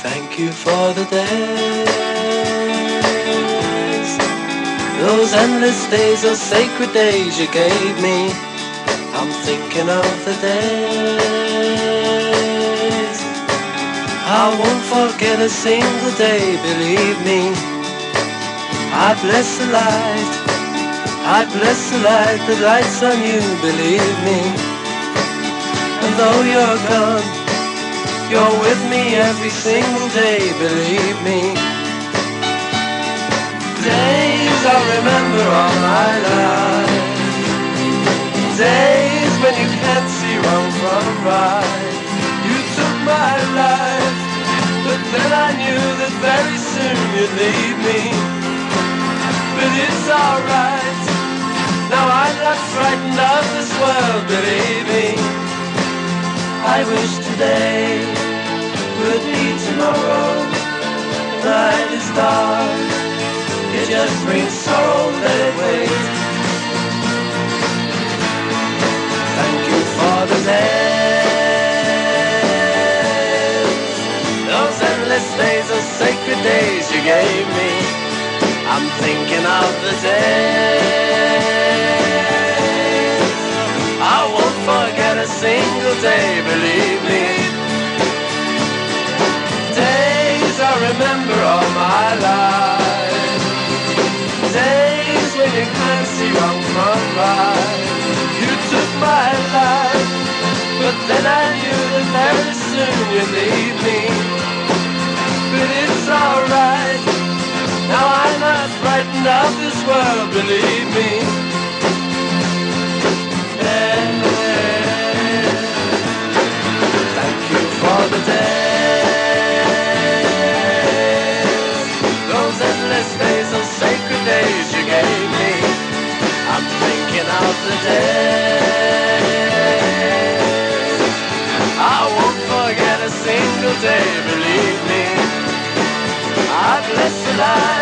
Thank you for the days, those endless days, those sacred days you gave me. I'm thinking of the days I won't forget a single day, believe me. I bless the light, I bless the light that lights on you, believe me. And though you're gone, you're with me every single day, believe me. Days I remember all my life, days when you can't see wrong from right. You took my life, but then I knew that very soon you'd leave me. But it's alright, now I'm not frightened of this world, believe me. I wish today would be tomorrow. The night is dark, it just brings sorrow, let it wait. Thank you for the days, those endless days, those sacred days you gave me. I'm thinking of the days I won't forget a single day, believe me. Days I remember all my life, days when you can't see wrong from right. You took my life, but then I knew that very soon you'd leave me. But it's alright, now I'm not frightened of this world, believe me. Thank you for the days, those endless days, those sacred days you gave me. I'm thinking of the days I won't forget a single day, believe me. I bless the light,